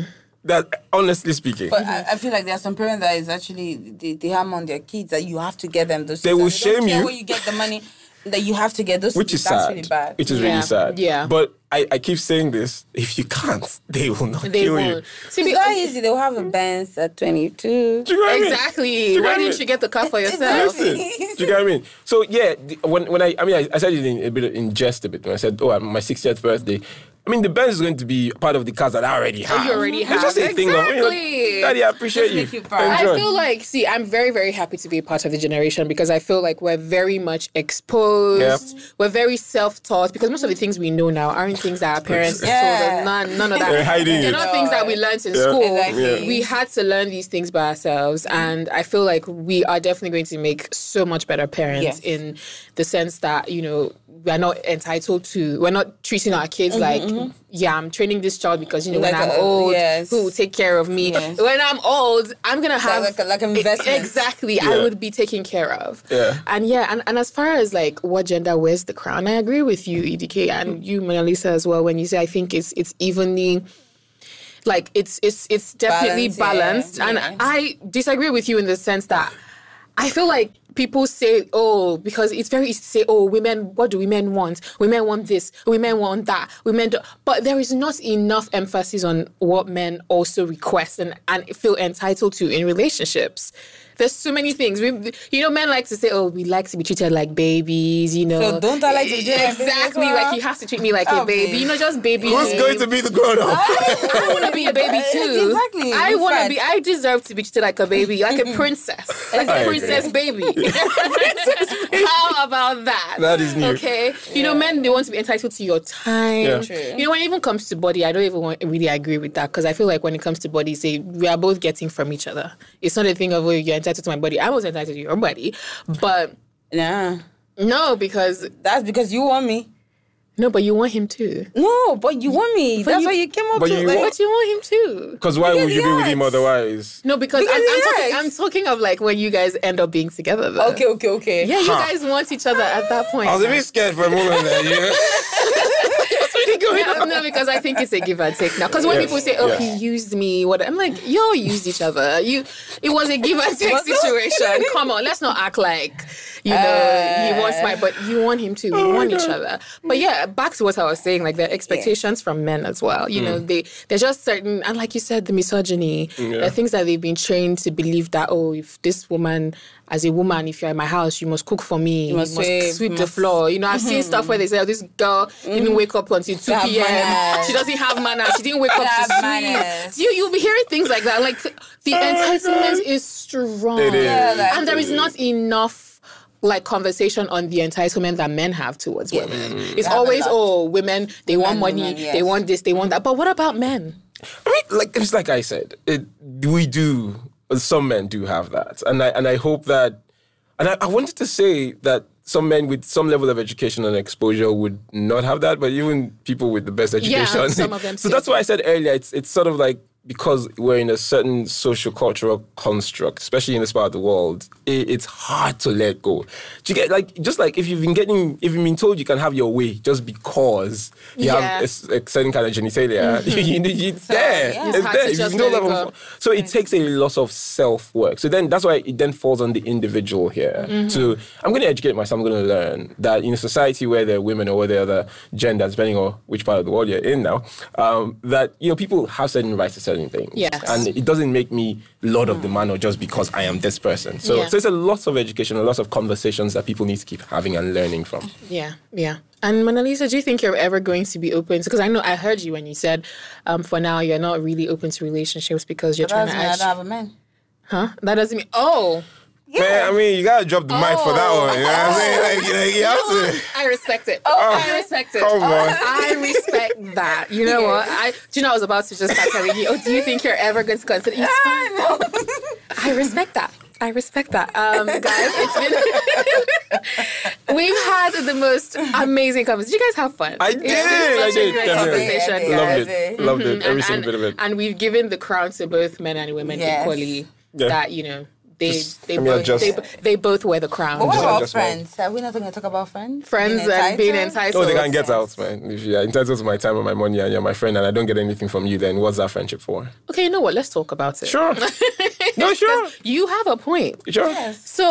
S3: That honestly speaking.
S2: But I, I feel like there are some parents that is actually they, they harm on their kids that you have to get them those.
S3: They
S2: things.
S3: will
S2: And don't
S3: shame
S2: care
S3: you.
S2: where you get the money. that you have to get those.
S3: Which is
S2: that's
S3: sad.
S2: really bad.
S3: Which is
S1: Yeah.
S3: really sad.
S1: Yeah.
S3: But I, I keep saying this. If you can't, they will not
S1: They
S3: kill
S1: won't.
S3: you.
S1: See,
S2: It's
S1: we-
S2: not easy. They'll have a Benz at twenty-two.
S3: Do you know what I mean?
S1: Exactly.
S3: you
S1: Why
S3: get
S1: didn't
S3: me?
S1: you get the car for yourself?
S3: Listen, do you get what I mean? So yeah, the, when when I I mean I, I said it in a bit of, in jest a bit when I said, oh, my sixtieth birthday. I mean, the Benz is going to be part of the cars that I already have.
S1: You already
S3: It's
S1: have.
S3: just a thing of, you know,
S1: Exactly.
S3: Daddy, I appreciate
S2: Just
S3: you.
S2: make you proud.
S3: Enjoy.
S1: I feel like, see, I'm very, very happy to be a part of the generation because I feel like we're very much exposed.
S3: Yeah.
S1: We're very self-taught because most of the things we know now aren't things that our parents
S2: Yeah.
S1: told us. None, none of that.
S3: They're hiding
S1: They're
S3: it.
S1: not things that we learned in
S3: Yeah.
S1: school.
S2: Exactly.
S3: Yeah.
S1: We had to learn these things by ourselves. And I feel like we are definitely going to make so much better parents
S2: Yes.
S1: in the sense that, you know, we're not entitled to, we're not treating our kids like, yeah, I'm training this child because, you know,
S2: Like
S1: when I'm
S2: a-
S1: old,
S2: yes.
S1: who will take care of me?
S2: Yes.
S1: When I'm old, I'm going to have...
S2: like a- like an investment.
S1: Exactly. I
S3: Yeah.
S1: would be taken care of.
S3: Yeah.
S1: And yeah, and, and as far as like what gender wears the crown, I agree with you, E D K, and you, Mona Lisa, as well, when you say I think it's it's evenly... Like it's it's it's definitely
S2: Balance, yeah.
S1: balanced, and
S2: Yeah.
S1: I disagree with you in the sense that I feel like people say, oh, because it's very easy to say, oh, women, what do women want? Women want this, women want that, women do, but there is not enough emphasis on what men also request and, and feel entitled to in relationships. There's so many things. We, you know, men like to say, oh, we like to be treated like babies, you know.
S2: So don't I like to be treated like babies as
S1: Exactly,
S2: well?
S1: like he has to treat me like a
S2: Oh,
S1: baby.
S2: babe.
S1: You know, just baby.
S3: Who's
S1: name.
S3: going to be the grown up?
S1: I want to be a baby too.
S2: Exactly.
S1: I
S2: In
S1: want to
S2: fact.
S1: be. I deserve to be treated like a baby, like a princess, like
S3: I
S1: a
S3: agree.
S1: princess baby. How about that?
S3: That is new.
S1: Okay, you know, men they want to be entitled to your time.
S3: Yeah.
S2: True.
S1: You know, when it even comes to body, I don't even want, really agree with that because I feel like when it comes to body, say we are both getting from each other. It's not a thing of oh, you're entitled to my body. I was entitled to your body, but
S2: Nah.
S1: no, because
S2: That's because you want me.
S1: no, but you want him too.
S2: No, but you want me. That's
S1: you-
S2: why you came up
S3: But
S2: to
S3: you
S2: like,
S3: want-
S1: But you want him too.
S3: Because why would you be with him
S2: yes.
S3: otherwise?
S1: No, because,
S2: Because
S1: I'm, I'm, talking,
S2: yes.
S1: I'm talking of like when you guys end up being together. Though.
S2: Okay, okay, okay.
S1: Yeah, you
S3: Huh.
S1: guys want each other at that point.
S3: I was a bit scared for a moment there. Yeah. What's really going
S1: no,
S3: on?
S1: no, because I think it's a give and take now. Because when
S3: Yes,
S1: people say, "Oh,
S3: yes.
S1: he used me," what I'm like, "Y'all used each other. You, it was a give and take situation. Come on, let's not act like you know he wants my, but you want him too. We want each other. But yeah, back to what I was saying, like the expectations from men as well. You know, they they're just certain, and like you said, the misogyny, the things that they've been trained to believe that oh, if this woman. As a woman, if you're in my house, you must cook for me. You
S2: must
S1: must,
S2: sweep,
S1: sweep
S2: you
S1: the
S2: must-
S1: floor. You know, I've seen stuff where they say, oh, this girl didn't wake up until two
S2: have
S1: p.m.
S2: manners.
S1: She doesn't have manners. She didn't wake up
S2: have
S1: to
S2: manners.
S1: sleep. You, you'll be hearing things like that. Like, the entitlement is strong.
S3: It is.
S2: Yeah, like-
S1: and there is not enough like conversation on the entitlement that men have towards women. It's
S2: have a
S1: always,
S2: lot.
S1: oh, women, they want
S2: Women,
S1: money,
S2: women, yes.
S1: they want this, they want that. But what about men?
S3: I mean, like it's like I said, it, we do. Some men do have that, and I and I hope that. And I, I wanted to say that some men with some level of education and exposure would not have that, but even people with the best education.
S1: some of them
S3: So
S1: still
S3: that's why I said earlier, it's it's sort of like because we're in a certain social cultural construct, especially in this part of the world, it, it's hard to let go. Do you get like just like if you've been getting if you've been told you can have your way just because you
S1: Yeah.
S3: have a, s- a certain kind of genitalia, you, you, it's there.
S2: yeah.
S3: It's
S1: It's hard
S3: there.
S1: to
S3: If
S1: just
S3: you know
S1: let it
S3: level
S1: go.
S3: of- so it takes a lot of self work. So then that's why it then falls on the individual here. To I'm going to educate myself. I'm going to learn that in a society where there are women or where there are other genders, depending on which part of the world you're in now, um, that you know people have certain rights to certain things.
S1: Yes.
S3: And it doesn't make me lord of the manor just because I am this person. So,
S1: Yeah.
S3: so it's a lot of education, a lot of conversations that people need to keep having and learning from.
S1: Yeah, yeah. And Mona Lisa, do you think you're ever going to be open? Because I know I heard you when you said, um, for now you're not really open to relationships because you're trying
S2: That's
S1: to
S2: me, I
S1: add.
S2: don't have a man.
S1: Huh? That doesn't mean. Oh,
S3: Man, I mean, you gotta drop the mic for that
S1: Oh.
S3: one. You know what I'm saying? Like, you, know, you have to.
S1: I respect it. Oh, I respect it.
S3: come on.
S1: I respect that. You know what? I do you know I was about to just start telling you. Oh, do you think you're ever going to consider? It's fine. I respect that. I respect that. Um, guys, it's been we've had the most amazing conversation. Did you guys have fun?
S3: I
S1: It's
S3: did.
S1: been
S3: I
S1: such a
S3: did.
S1: great
S3: Definitely.
S1: conversation,
S2: I did.
S1: guys.
S3: Loved it. Loved it. Every
S1: and,
S3: single bit of it.
S1: and we've given the crown to both men and women
S2: Yes.
S1: equally.
S3: Yeah.
S1: That you know they
S3: Just-
S1: they
S3: let me
S1: both
S3: adjust.
S1: they, they both wear the crown.
S2: But what
S3: Just-
S2: about
S3: just
S2: friends? Are we not going to talk about friends?
S1: Friends and being entitled.
S3: Oh, they can get out, man. If you're entitled to my time and my money and you're my friend and I don't get anything from you, then what's that friendship for?
S1: Okay, you know what? Let's talk about it.
S3: Sure. No, sure.
S1: You have a point.
S3: Sure.
S1: So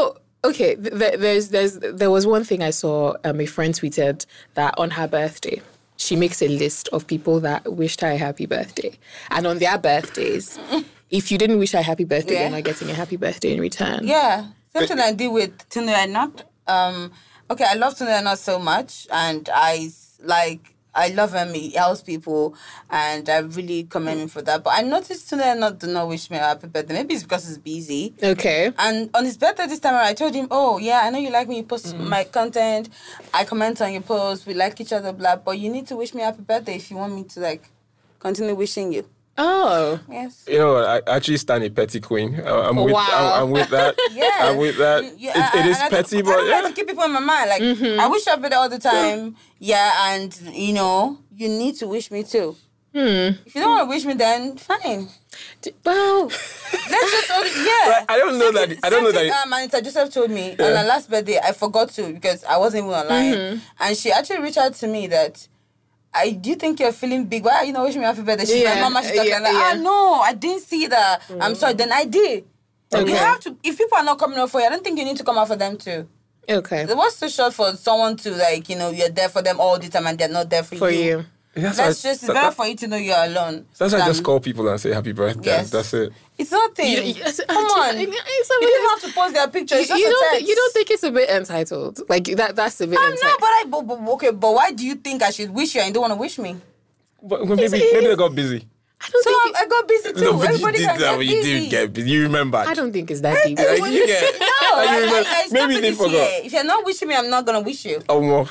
S1: okay, th- th- there's there's there was one thing I saw. Um, a friend tweeted that on her birthday, she makes a list of people that wished her a happy birthday, and on their birthdays, if you didn't wish her a happy birthday,
S2: Yeah.
S1: you're not getting a happy birthday in return.
S2: Yeah, something I did with Tunu Not. Um, okay, I love Tunu Not so much, and I s- like. I love him. He helps people, and I really commend him for that. But I noticed Tunu Not do not wish me a happy birthday. Maybe it's because he's busy.
S1: Okay.
S2: And on his birthday this time around, I told him, oh, yeah, I know you like when you post
S1: Mm.
S2: my content. I comment on your posts. We like each other, blah. But you need to wish me a happy birthday if you want me to, like, continue wishing you.
S1: Oh.
S2: Yes.
S3: You know, I actually stand a petty queen. I- I'm with,
S1: Wow.
S3: I'm, I'm with that.
S2: Yes.
S3: I'm with that.
S2: You- you-
S3: it,
S2: I-
S3: it is
S2: and I-
S3: petty,
S2: I
S3: but
S2: don't like
S3: yeah.
S2: to keep people in my mind. Like,
S1: Mm-hmm.
S2: I wish your birthday all the time. Yeah, and, you know, you need to wish me too.
S1: Hmm.
S2: If you don't want to wish me, then fine.
S1: D- Well,
S2: Let's just, only, yeah.
S3: But I don't know
S2: Same
S3: that-
S2: thing-
S3: I don't
S2: same
S3: know
S2: thing,
S3: that-
S2: Um, Anita Joseph told me on her last birthday, I forgot to because I wasn't even online.
S1: Mm-hmm.
S2: And she actually reached out to me that, I do you think you're feeling big? Why are you not wishing me happy birthday? She's
S1: Yeah,
S2: like, Mama, she's talking.
S1: yeah,
S2: I'm like,
S1: yeah.
S2: ah, no, I didn't see that. I'm sorry. Then I did.
S1: Okay.
S2: You have to, if people are not coming out for you, I don't think you need to come out for them too.
S1: okay.
S2: What's too short for someone to, like, you know, you're there for them all the time and they're not there for,
S1: For you.
S3: That's
S2: That's
S3: why-
S2: just, it's
S3: that-
S2: better
S3: that-
S2: for you to know you're alone.
S3: That's why I
S2: than-
S3: just call people and say happy birthday.
S2: Yes.
S3: That's it.
S2: It's nothing.
S1: You- you-
S2: Come on. You didn't have to post their picture. It's
S1: You,
S2: just
S1: you
S2: a
S1: don't.
S2: text.
S1: You don't think it's a bit entitled? Like that. That's a bit
S2: I know,
S1: entitled.
S2: but I, but, but, okay, but why do you think I should wish you and you don't want to wish me?
S3: But maybe, maybe they got busy.
S1: I don't
S2: So
S1: think.
S2: I, I got busy too.
S3: No, but you
S2: Everybody
S3: did
S2: can
S3: that,
S2: get
S3: but you
S2: busy.
S3: didn't get busy. You remember.
S1: I don't think it's that deep.
S3: Like, you get,
S2: No,
S3: like, you
S2: I,
S3: remember-
S2: I, I
S3: maybe
S2: stopped
S3: they
S2: it this
S3: forgot.
S2: year. If you're not wishing me, I'm not gonna wish you.
S3: Oh, more.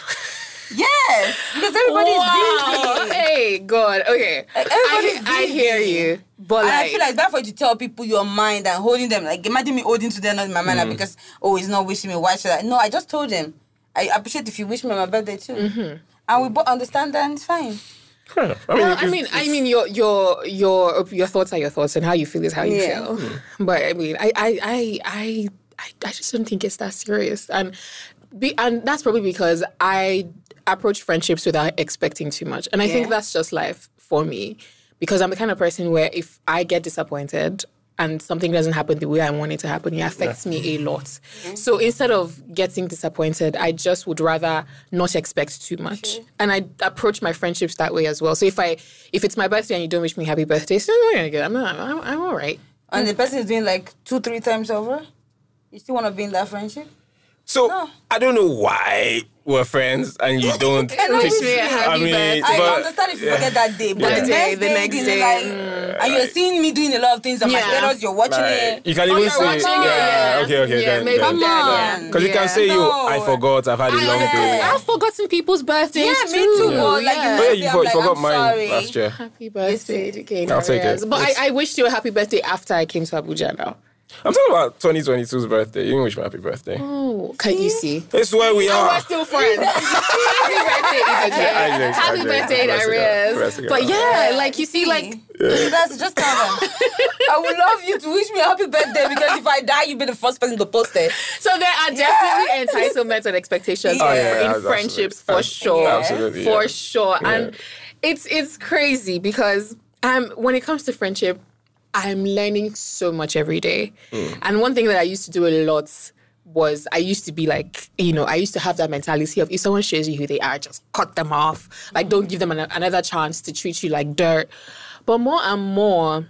S2: Yes, because everybody's
S1: Wow.
S2: busy.
S1: Hey, God. Okay.
S2: Like,
S1: I,
S2: everybody's
S1: I hear
S2: busy.
S1: you, but
S2: And
S1: like,
S2: I feel like that's for you to tell people your mind and holding them. Like, imagine me holding to them not in my mind like, because, oh, he's not wishing me. Why should I? No, I just told him. I appreciate if you wish me on my birthday too.
S1: Mm-hmm.
S2: And we both understand that and it's fine.
S3: Fair enough. I mean,
S1: well, I
S3: it's-
S1: mean, I
S3: it's-
S1: mean, your your your your thoughts are your thoughts, and how you feel is how you
S2: Yeah.
S1: feel. But I mean, I I I I I, I just don't think it's that serious, and be, and that's probably because I approach friendships without expecting too much, and I think
S2: Yeah.
S1: that's just life for me, because I'm the kind of person where if I get disappointed and something doesn't happen the way I want it to happen, it affects me a lot. So instead of getting disappointed, I just would rather not expect too much. And I approach my friendships that way as well. So if I if it's my birthday and you don't wish me happy birthday, so I'm not, I'm, I'm all right.
S2: And the person is doing like two, three times over, you still want to be in that friendship?
S3: So
S2: No.
S3: I don't know why we're friends and you don't.
S2: Cannot
S3: pick-
S2: wish me a
S1: happy
S3: I mean,
S1: birthday.
S2: I
S3: but-
S2: understand if you
S3: yeah.
S2: forget that day, but
S1: Yeah.
S2: the
S1: The
S2: next
S1: the
S2: day,
S1: next
S2: you know,
S1: day,
S2: like,
S1: mm.
S2: and you're seeing me doing a lot of things on my
S1: Yeah.
S2: status, you're watching
S3: Like,
S2: it.
S3: you can
S2: Oh,
S3: even
S2: you're
S3: say,
S2: watching
S3: yeah,
S2: it.
S3: okay, okay,
S1: Yeah,
S3: then,
S1: maybe
S3: then.
S2: Come
S1: that,
S2: on.
S1: yeah.
S3: Because you can say,
S2: No.
S3: yo, I forgot, I've had a long
S2: Yeah.
S3: day.
S1: I've forgotten people's birthdays
S2: Yeah,
S1: too.
S2: me too. But like,
S1: Yeah.
S2: the
S3: Oh, yeah,
S2: next
S3: you,
S2: day,
S3: for,
S2: I'm
S3: you
S2: like,
S3: forgot
S2: I'm
S3: mine
S2: sorry.
S3: last year.
S1: Happy birthday to Kane
S3: I'll take
S1: Arias.
S3: it.
S1: But
S3: It's-
S1: I, I wished you a happy birthday after I came to Abuja now.
S3: I'm talking about twenty twenty-two's birthday. You didn't wish me happy birthday.
S1: Oh, can you see?
S3: It's where we
S1: Oh,
S3: are.
S1: we're still friends. Happy birthday, Ita J.
S3: Isaac,
S1: Happy
S3: Isaac,
S1: birthday,
S3: Isaac,
S1: Arias.
S3: Isaac,
S1: But
S3: Isaac.
S1: yeah, like you see, like
S2: See, that's just tell them. I would love you to wish me a happy birthday because if I die, you'll be the first person to post it.
S1: so there are definitely entitlements and expectations
S2: Oh,
S1: for-
S2: yeah,
S1: in
S3: absolutely.
S1: friendships for
S3: Ab-
S1: sure,
S3: absolutely,
S1: for
S3: yeah.
S1: sure, and it's it's crazy because um when it comes to friendship, I'm learning so much every day. And one thing that I used to do a lot was I used to be like, you know, I used to have that mentality of if someone shows you who they are, just cut them off. Like, don't give them an, another chance to treat you like dirt. But more and more,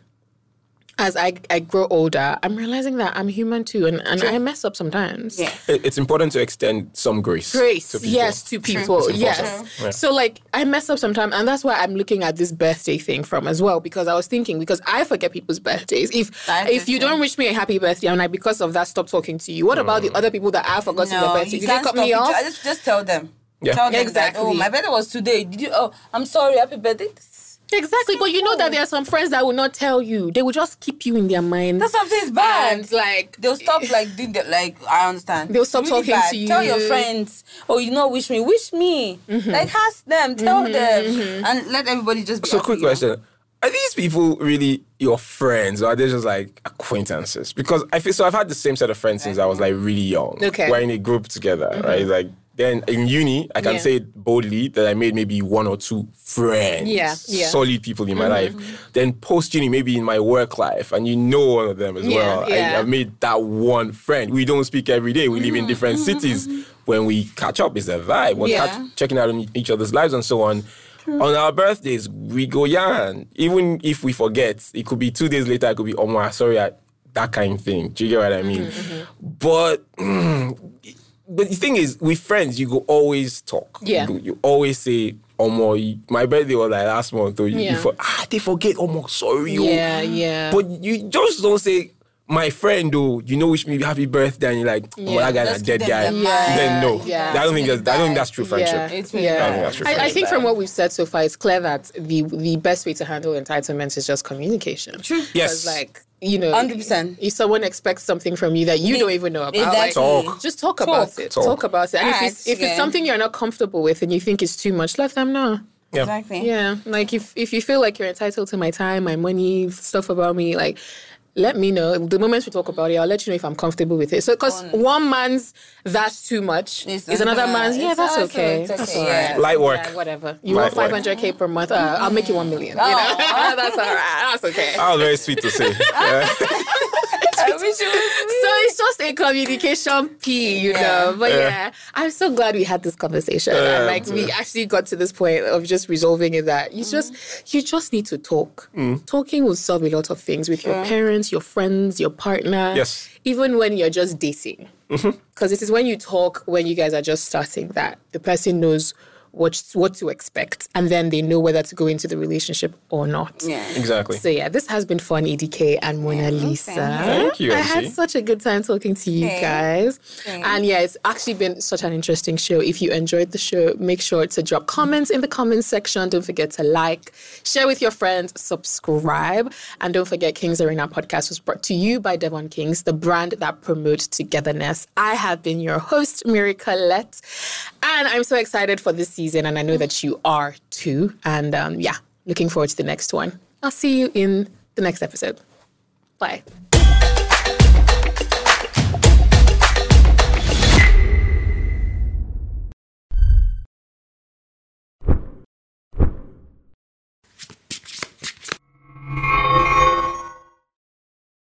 S1: as I, I grow older, I'm realizing that I'm human too, and, and I mess up sometimes.
S2: Yeah.
S3: It- It's important to extend some grace.
S1: Grace,
S3: to people.
S1: yes, to people,
S3: It's
S1: yes.
S3: important. Yeah.
S1: So like I mess up sometimes, and that's why I'm looking at this birthday thing from as well, because I was thinking because I forget people's birthdays. If
S2: I do
S1: if you
S2: too.
S1: don't wish me a happy birthday, I'm like because of that, stop talking to you. What about the other people that I forgot their
S2: No,
S1: birthday?
S2: you
S1: Did they
S2: can't
S1: cut
S2: stop
S1: me
S2: it.
S1: off?
S2: I Just, just tell them.
S3: Yeah.
S2: Tell them
S1: Exactly.
S2: that, oh, my birthday was today. Did you? Oh, I'm sorry. Happy birthday.
S1: Exactly, but you know that there are some friends that will not tell you. They will just keep you in their mind.
S2: That's something is bad.
S1: And like
S2: They'll stop like doing that. Like I understand.
S1: They'll stop
S2: It's really
S1: talking
S2: bad.
S1: to you.
S2: Tell your friends. Oh, you know, wish me, wish me. Like ask them, tell them, and let everybody just. Be
S3: So,
S2: happy,
S3: quick
S2: you know?
S3: question. Are these people really your friends or are they just like acquaintances? Because I feel so I've had the same set of friends since I was like really young.
S1: Okay.
S3: We're in a group together, right? Like Then in uni, I can
S1: Yeah.
S3: say boldly that I made maybe one or two friends.
S1: Yeah, yeah.
S3: Solid people in my life. Then post uni, maybe in my work life, and you know one of them as
S1: Yeah,
S3: well.
S1: yeah.
S3: I, I've made that one friend. We don't speak every day. We live in different cities. When we catch up, it's a vibe. We're
S2: Yeah.
S3: catch, checking out on each other's lives and so on. On our birthdays, we go yarn. Even if we forget, it could be two days later, it could be, oh my, sorry, I, that kind of thing. Do you get what I mean? But... But the thing is, with friends, you go always talk.
S1: Yeah.
S3: You, you always say, Omo, you- my birthday was like last month. Or you,
S1: Yeah.
S3: you for, ah, they forget, Omo, sorry. oh."
S1: Yeah, yeah.
S3: But you just don't say, my friend, though, you know, wish me happy birthday. And you're like, oh,
S1: Yeah.
S3: that guy's
S2: Let's
S3: a dead
S2: keep them
S3: guy.
S2: in your mind.
S3: Then no.
S1: Yeah.
S3: I don't think that's, I don't think that's true friendship.
S1: Yeah,
S2: It's really
S1: yeah.
S3: bad. I think that's true
S1: I, I
S3: friendship.
S1: think from what we've said so far, it's clear that the the best way to handle entitlements is just communication. True.
S3: Yes.
S1: like, you know,
S2: one hundred percent.
S1: if someone expects something from you that you don't even know about, like,
S2: Exactly.
S3: Talk.
S1: just talk, about
S2: Talk.
S1: it.
S3: Talk.
S1: Talk about it. And if
S2: Alright,
S1: it's if
S2: yeah.
S1: it's something you're not comfortable with and you think it's too much, let them know.
S3: Yeah.
S2: Exactly.
S1: Yeah, like if if you feel like you're entitled to my time, my money, stuff about me, like, let me know. The moment we talk about it, I'll let you know if I'm comfortable with it. So, because one man's that's too much
S2: It's
S1: is another
S2: another-
S1: man's, yeah,
S2: it's
S1: that's
S2: also-
S1: okay.
S2: it's
S1: That's
S2: okay,
S1: all
S2: yeah.
S1: right.
S3: Light work.
S1: Yeah, whatever. You
S3: Light
S1: want
S3: work.
S1: five hundred K per month? Uh, I'll make you one million. You know? That's all right. That's okay.
S3: That was very sweet to say. Yeah.
S2: I wish it was
S1: So it's just a communication P, you know. But yeah, I'm so glad we had this conversation. and
S3: Yeah,
S1: like we
S3: yeah.
S1: actually got to this point of just resolving it that you just you just need to talk. Talking will solve a lot of things with your parents, your friends, your partner.
S3: Yes.
S1: Even when you're just dating. Because it is when you talk, when you guys are just starting, that the person knows what what to expect, and then they know whether to go into the relationship or not.
S2: Yeah.
S3: Exactly.
S1: So yeah, this has been fun, E D K and Mona Lisa.
S3: Thank you,
S1: I
S3: M C.
S1: had such a good time talking to you
S2: Okay.
S1: guys.
S2: Okay.
S1: And yeah, it's actually been such an interesting show. If you enjoyed the show, make sure to drop comments in the comments section. Don't forget to like, share with your friends, subscribe. And don't forget, Kings Arena Podcast was brought to you by Devon Kings, the brand that promotes togetherness. I have been your host, Mary Colette. And I'm so excited for this season, and I know that you are too. And um, yeah, looking forward to the next one. I'll see you in the next episode. Bye.